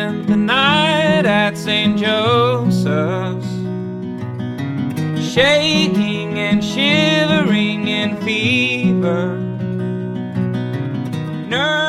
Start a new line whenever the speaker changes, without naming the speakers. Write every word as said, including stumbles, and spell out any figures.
spent the night at Saint Joseph's, shaking and shivering in fever. Nerve